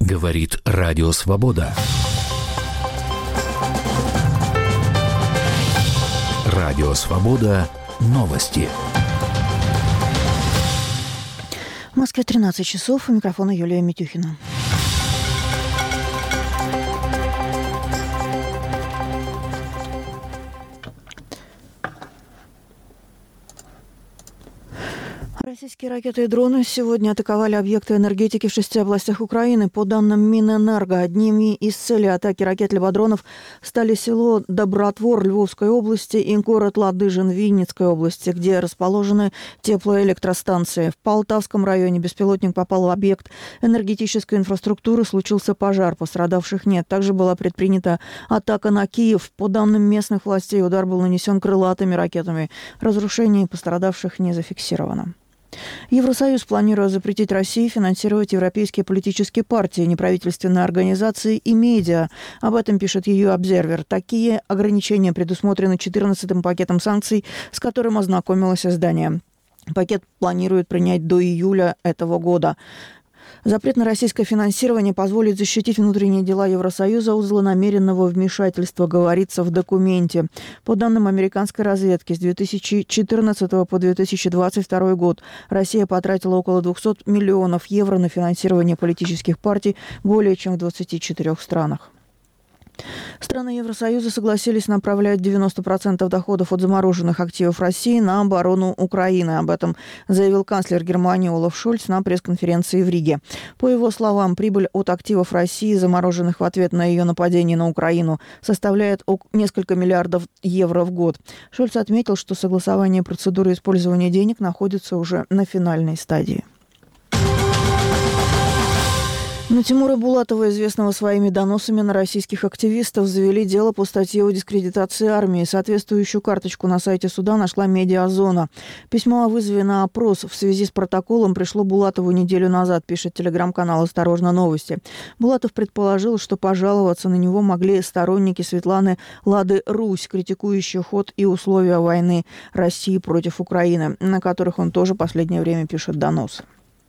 Говорит Радио Свобода. Радио Свобода. Новости. В Москве 13 часов. У микрофона Юлия Митюхина. Российские ракеты и дроны сегодня атаковали объекты энергетики в 6 областях Украины. По данным Минэнерго, одними из целей атаки ракет-либо-дронов стали село Добротвор Львовской области и город Ладыжин Винницкой области, где расположены теплоэлектростанции. В Полтавском районе беспилотник попал в объект энергетической инфраструктуры, случился пожар, пострадавших нет. Также была предпринята атака на Киев. По данным местных властей, удар был нанесен крылатыми ракетами. Разрушений и пострадавших не зафиксировано. Евросоюз планирует запретить России финансировать европейские политические партии, неправительственные организации и медиа. Об этом пишет EU Observer. Такие ограничения предусмотрены 14-м пакетом санкций, с которым ознакомилось издание. Пакет планируют принять до июля этого года. Запрет на российское финансирование позволит защитить внутренние дела Евросоюза от злонамеренного вмешательства, говорится в документе. По данным американской разведки, с 2014 по 2022 год Россия потратила около 200 миллионов евро на финансирование политических партий более чем в 24 странах. Страны Евросоюза согласились направлять 90% доходов от замороженных активов России на оборону Украины. Об этом заявил канцлер Германии Олаф Шольц на пресс-конференции в Риге. По его словам, прибыль от активов России, замороженных в ответ на ее нападение на Украину, составляет несколько миллиардов евро в год. Шольц отметил, что согласование процедуры использования денег находится уже на финальной стадии. На Тимура Булатова, известного своими доносами на российских активистов, завели дело по статье о дискредитации армии. Соответствующую карточку на сайте суда нашла «Медиазона». Письмо о вызове на опрос в связи с протоколом пришло Булатову неделю назад, пишет телеграм-канал «Осторожно, новости». Булатов предположил, что пожаловаться на него могли сторонники Светланы Лады Русь, критикующие ход и условия войны России против Украины, на которых он тоже в последнее время пишет доносы.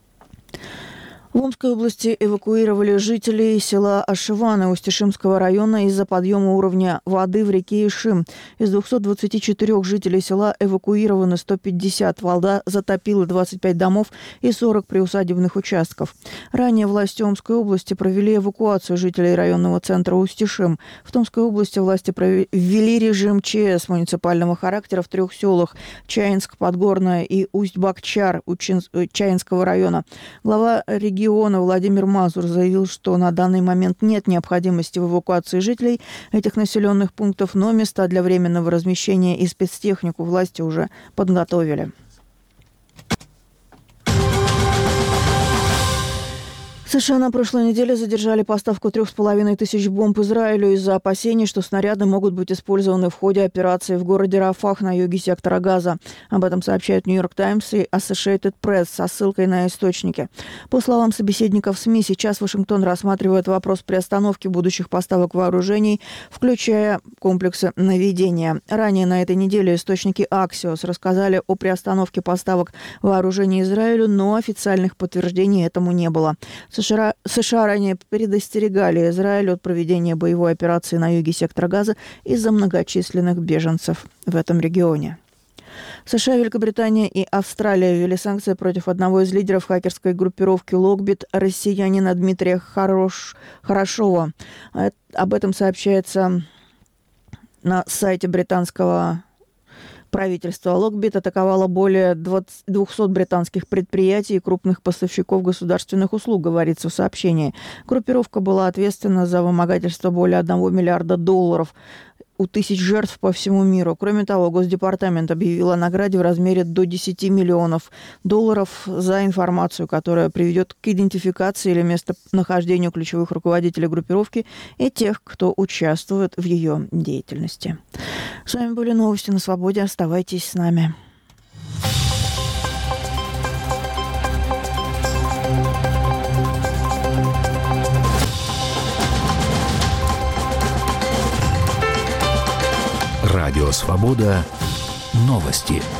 В Омской области эвакуировали жителей села Ашиваны Устишимского района из-за подъема уровня воды в реке Ишим. Из 224 жителей села эвакуированы 150. Вода затопила 25 домов и 40 приусадебных участков. Ранее власти Омской области провели эвакуацию жителей районного центра Устишим. В Томской области власти ввели режим ЧС муниципального характера в 3 селах – Чаинск, Подгорное и Усть-Бакчар Чаинского района. Глава региона Владимир Мазур заявил, что на данный момент нет необходимости в эвакуации жителей этих населенных пунктов, но места для временного размещения и спецтехнику власти уже подготовили. США на прошлой неделе задержали поставку 3500 бомб Израилю из-за опасений, что снаряды могут быть использованы в ходе операции в городе Рафах на юге сектора Газа. Об этом сообщают Нью-Йорк Таймс и Associated Press со ссылкой на источники. По словам собеседников СМИ, сейчас Вашингтон рассматривает вопрос приостановки будущих поставок вооружений, включая комплексы наведения. Ранее на этой неделе источники Axios рассказали о приостановке поставок вооружений Израилю, но официальных подтверждений этому не было. США ранее предостерегали Израиль от проведения боевой операции на юге сектора Газа из-за многочисленных беженцев в этом регионе. США, Великобритания и Австралия ввели санкции против одного из лидеров хакерской группировки Lockbit, россиянина Дмитрия Хорошова. Об этом сообщается на сайте британского правительство. Lockbit атаковало более 200 британских предприятий и крупных поставщиков государственных услуг, говорится в сообщении. Группировка была ответственна за вымогательство более $1 миллиарда у тысяч жертв по всему миру. Кроме того, Госдепартамент объявил о награде в размере до $10 миллионов за информацию, которая приведет к идентификации или местонахождению ключевых руководителей группировки и тех, кто участвует в ее деятельности. С вами были новости на Свободе. Оставайтесь с нами. Радио Свобода. Новости.